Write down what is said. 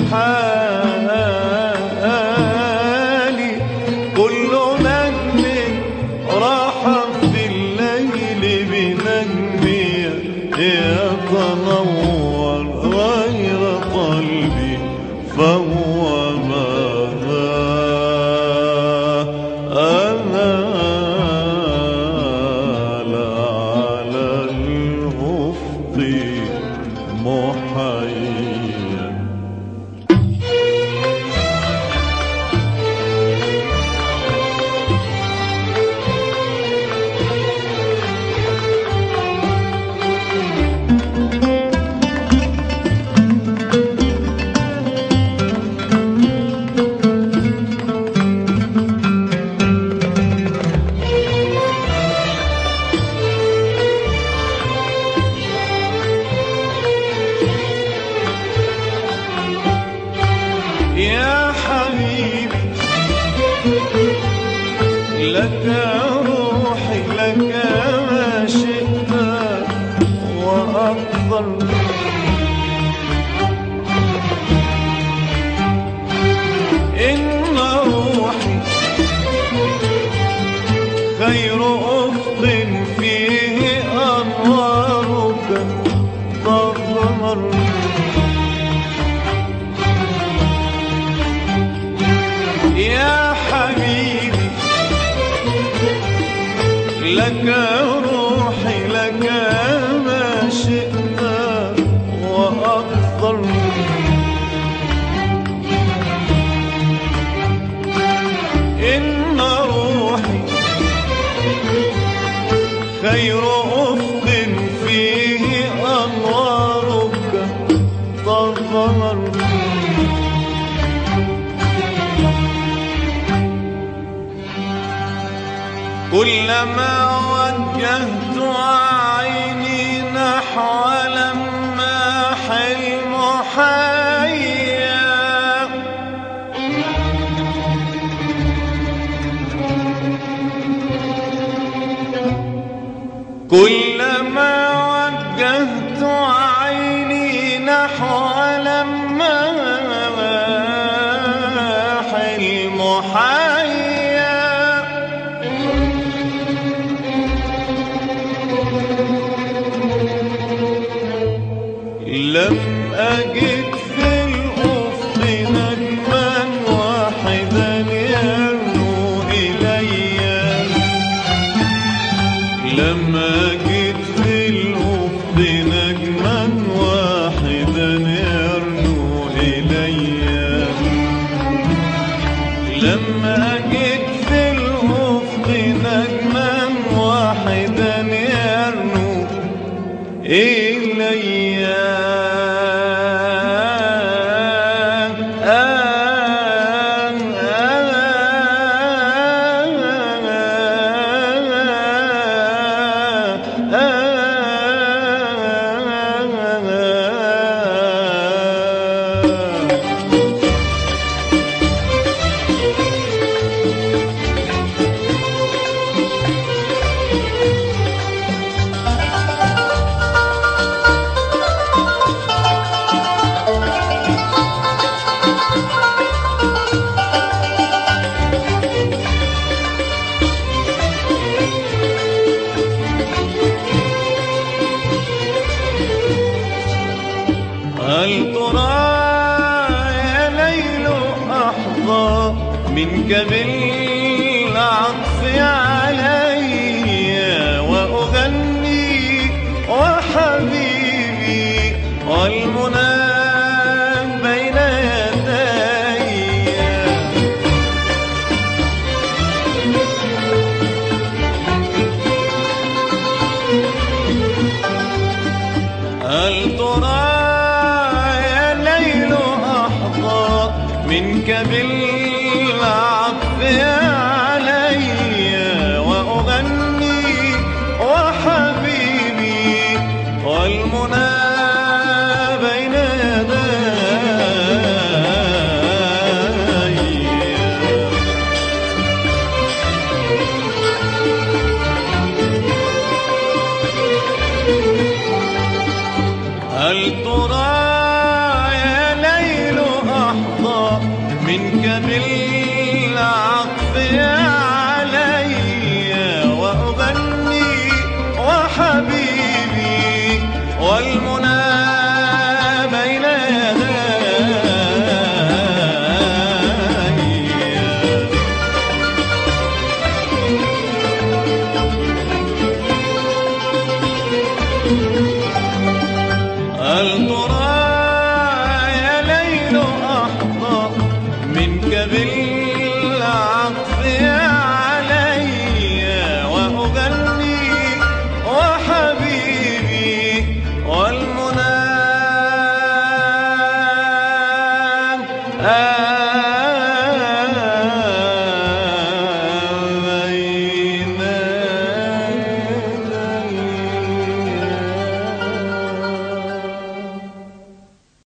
حالي كل نجم راح في الليل بنجمي يتنور غير قلبي فهو ماذا أنا على الأفق محيا. يا حبيبي لك روحي لك ما شئت وأكثر، إن روحي خير أفق فيه أنوارك تظهر. يا حبيبي لك روحي لك ما شئت وأكثر، إن روحي خير أفق فيه أنوارك تظهر. كلما وجهت عيني نحو لماح المحيا، كلما وجهت عيني نحو لماح المحيا، لم أجد في الأفق نجما واحدا يرنو إلي، لم أجد في الأفق نجما واحدا يرنو إلي، لم أجد في الأفق نجما واحدا يرنو إلي. هل ترى يا ليل أحظى منك بالعطف علي وأغني وحبيبي والمنى بين يدي. هل ترى منك